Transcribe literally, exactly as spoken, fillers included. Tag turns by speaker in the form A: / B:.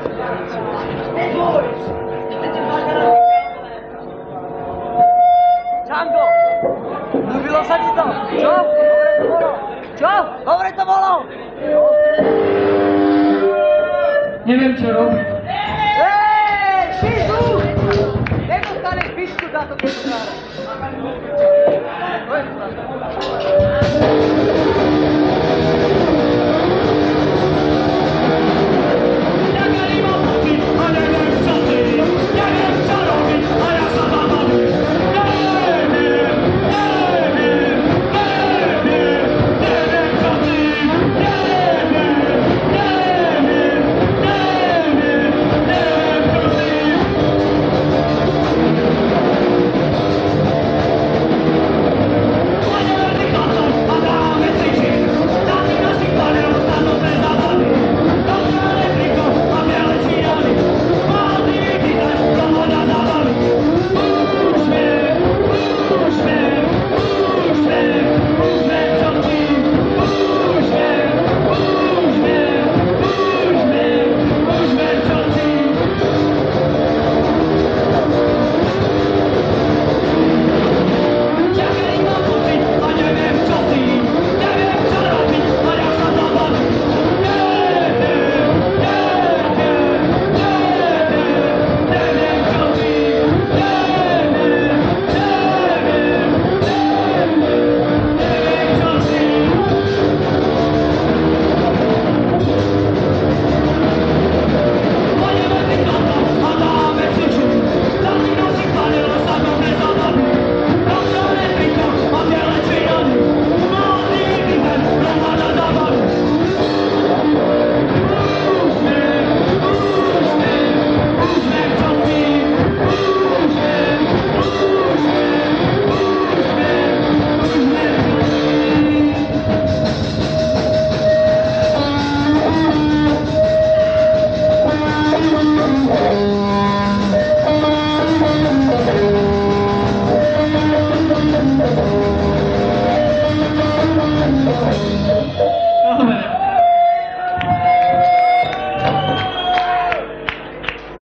A: Čango! Ľúbilo sa ti to? Čo? Dobre to bolo? Čo? Dobre to bolo?
B: Neviem, čo robiť.
A: Ej, Šizu! Nedostaneš bičku za to, keď to hráš. To je to.